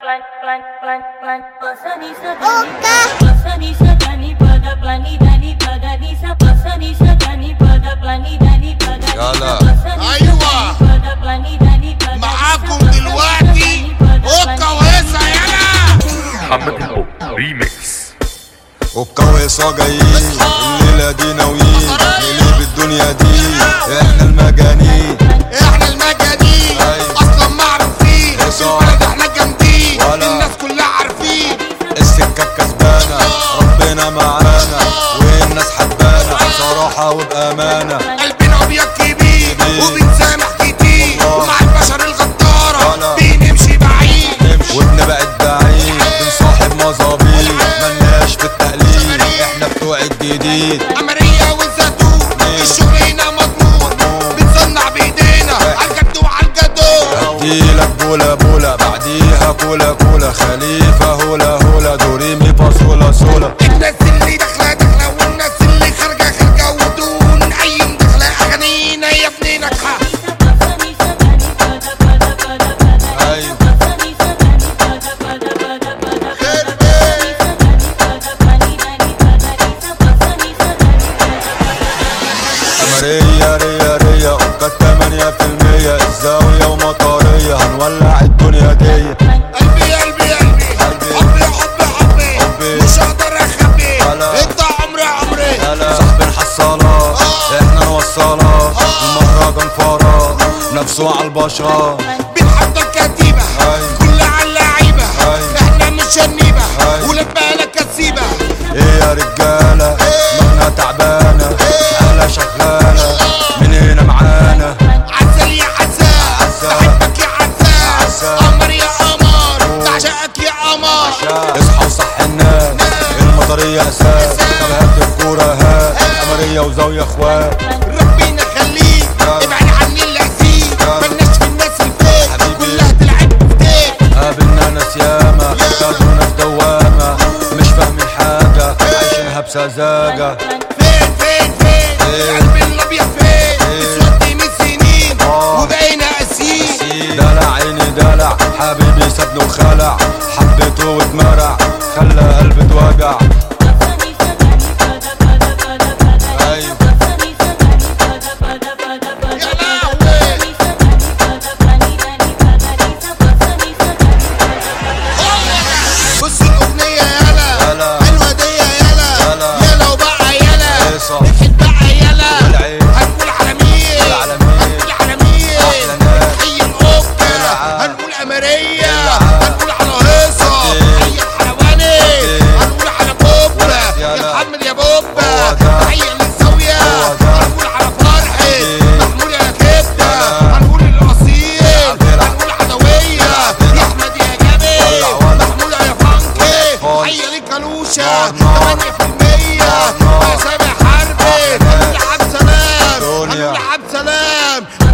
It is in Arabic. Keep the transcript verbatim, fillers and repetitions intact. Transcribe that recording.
يلا ايوه معاكم دلوقتي اوكا وهيصة. يلا محمد الحب ريميكس. اوكا وهيصة جايين الليلة دي ناويين نقلب الدنيا دي. احنا المجانين احنا المجانين اصلا معروفين في البلد، احنا جامدين الناس كلها عارفين. السكة كسبانة ربنا معانا والناس حبانا بصراحة وبأمانة. قلبنا ابيض كبير وبنسامح كتير ومع البشر الغدارة بنمشي بعيد وبنبقى الدعين بنصاحب مظابيط ملناش في التقليد احنا بتوع الجديد. أمرية والزيتون الشغل هنا مضمون بنصنع بايدينا عالجد وعالجدون. اديلك بولا بولا بعديها كولا كولا خليفة هولا هولا دوريمي فاصولا سولا. الناس اللي داخلة داخلة والناس اللي خارجة خارجة ودون أي مداخلة أغانينا يا ابني ناجحة. ريا ريا ريا اوكا تمانية في المية الزاوية ومطارية هنولع الدنيا دي. قلبي قلبي قلبي حبي حبي حبي مش هقدر اخبي انت عمري عمري صاحب الحصالات احنا نوصلات المهرجان فراغ نفسه عالبشرة بنحضر كتيبة كلها عاللعيبة احنا مش هنيبة ولاد بالك كسيبة. ايه يا رجالة دماغنا تعبانة حالة شغالة من هنا معانا. عسل يا عسل بحبك يا عسل قمر يا قمر بعشقك يا قمر. اصحى وصح الناس المطرية اساس طب الكورة هات قمرية وزاوية اخوات. ربنا يخليك ابعد عني اللذيذ ملناش في الناس الفيك كلها تلعب بفتيك. قابلنا ناس ياما خدونا في دوامة مش فاهمين حاجة عايشينها بسذاجة. فين فين فين قلبي الابيض فين اسودني من سنين وبقينا قاسيين. دلع عيني دلع حبيبي سابني وخلع حبيته واتمرع خلى قلبي اتوجع. بص الأغنية يالا حلوة دي يالا يالا وبقى يالا نفحت بقى يالا هنقول على مين هنقول على مين حي الأوكا هنقول أمرية هنقول على هيصة حي الحلواني هنقول على بوبا يا محمد يا بوبا حي الزاوية هنقول على فرحي محمود يا كبدة هنقول الأصيل هنقول عدوية يا أحمد يا جبل محمود يا فانكي حي الكالوشة تمانية في المية يا سامح حربي هنقول عبد سلام هنقول عبد سلام